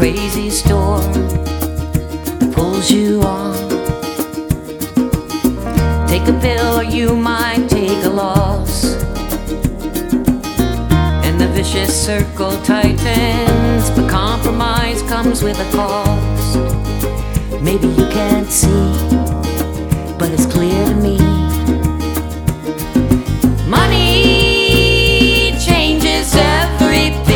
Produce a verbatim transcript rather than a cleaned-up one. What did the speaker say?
crazy storm that pulls you on. Take a pill or you might take a loss, and the vicious circle tightens, but compromise comes with a cost. Maybe you can't see, but it's clear